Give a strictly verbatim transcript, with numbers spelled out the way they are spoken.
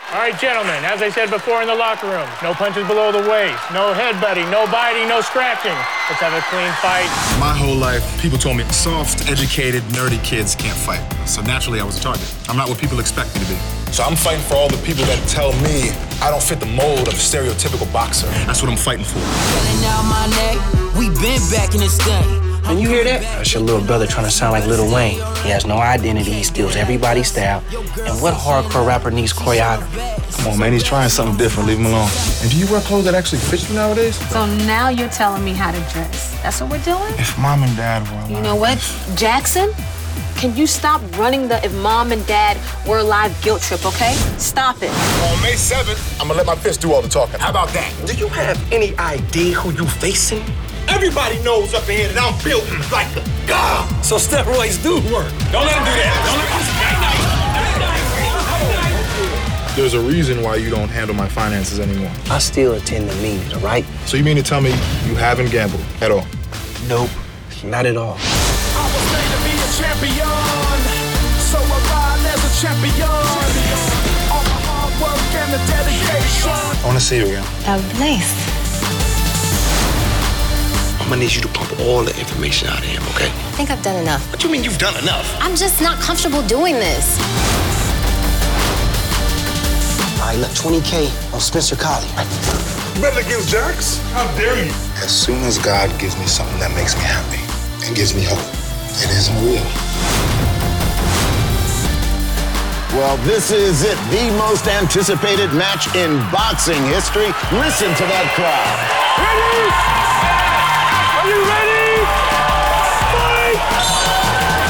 All right, gentlemen, as I said before in the locker room, no punches below the waist, no headbutting, no biting, no scratching. Let's have a clean fight. My whole life, people told me soft, educated, nerdy kids can't fight. So naturally, I was a target. I'm not what people expect me to be. So I'm fighting for all the people that tell me I don't fit the mold of a stereotypical boxer. That's what I'm fighting for. Down my neck, we been back in this thing. When you hear that, that's your little brother trying to sound like Lil Wayne. He has no identity, he steals everybody's style. And what hardcore rapper needs choreography? Come on, man, he's trying something different. Leave him alone. And do you wear clothes that actually fit you nowadays? So now you're telling me how to dress. That's what we're doing? If mom and dad were alive. You know what, Jackson? Can you stop running the if mom and dad were alive guilt trip, okay? Stop it. On May seventh, I'm gonna let my fist do all the talking. How about that? Do you have any idea who you facing? Everybody knows up in here that I'm built like a god. So steroids do work. Don't let him do that. Don't let him. There's a reason why you don't handle my finances anymore. I still attend the meetings, all right? So you mean to tell me you haven't gambled at all? Nope, not at all. I was made to be a champion, so I ride as a champion. All the hard work and the dedication. I wanna see you again. That was nice. I'm gonna need you to pump all the information out of him, okay? I think I've done enough. What do you mean you've done enough? I'm just not comfortable doing this. All right, look, twenty K on Spencer Colley. Bet against Jax? How dare you? As soon as God gives me something that makes me happy and gives me hope, it isn't real. Well, this is it, the most anticipated match in boxing history. Listen to that crowd. Ready? Are you ready? Fight!